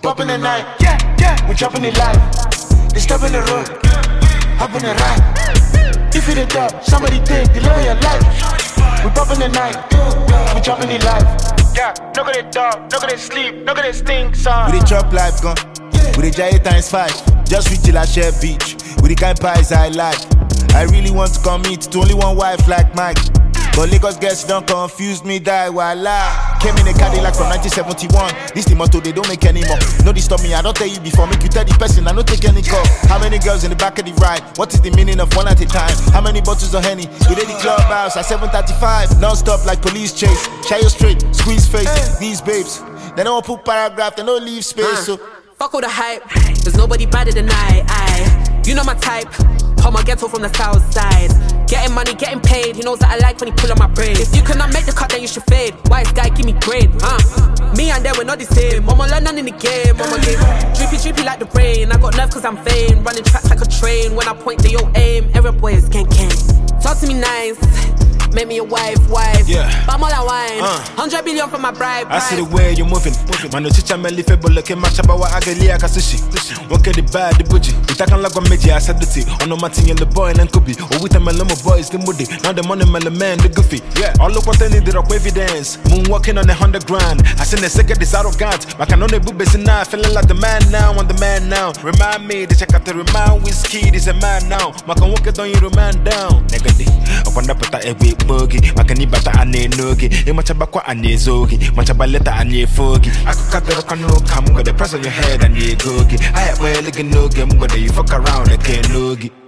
pop in the night. We dropping it live. They stop in the road. Hop in the ride. If you the top, somebody take deliver your life. We pop in the night. We dropping it live. Yeah, look at it dog, look at it sleep, look at it stink song. We the chop life gun. We the giant times 5. Just reach till I share beach. With the kind pies I like. I really want to commit to only one wife like Mike. But Lagos girls don't confuse me, die voila. Came in a Cadillac from 1971. This the motto they don't make anymore. No disturb me, I don't tell you before. Make you tell the person, I don't take any call. How many girls in the back of the ride? What is the meaning of one at a time? How many bottles of Henny? We did the clubhouse at 7:35. Non-stop like police chase. Shy you straight, squeeze face. These babes, they don't put paragraph, they don't leave space. So fuck all the hype. There's nobody better than you know my type. Homo ghetto from the south side. Getting money, getting paid. He knows that I like when he pull on my braid. If you cannot make the cut, then you should fade. Wise guy, give me grade. Me and them, we're not the same. Mama learn none in the game. Mama game drippy like the rain. I got nerve cause I'm vain. Running tracks like a train. When I point, they all aim. Every boy is gang. Talk to me nice. Make me a wife. Yeah. But more like wine. 100 billion for my bribe. I see the way you're moving. Man, no chicha me life, but look at my chaba wa agalia kasushi. One get the bad, the bougie. We take on like a media, I said the tea. On no matting in the boy and could be. Or with a mellow boys, the moody. Now the money mellow man, the goofy. Yeah. All look what they need, the rock evidence. Moonwalking on 100 grand. I seen the second is arrogant. I can only boobies in now, feeling like the man now, I'm the man now. Remind me, the check out the remind whiskey, this a man now. I can walk it on you, man down. Negative. I want to put that every boogie. Makani bata ane nogi. Imachabakwa ane zogi. Machabaleta ane fogi. I could cut the rock and no come with the press on your head and ye gogi. I have well again no game, but you fuck around again nogi.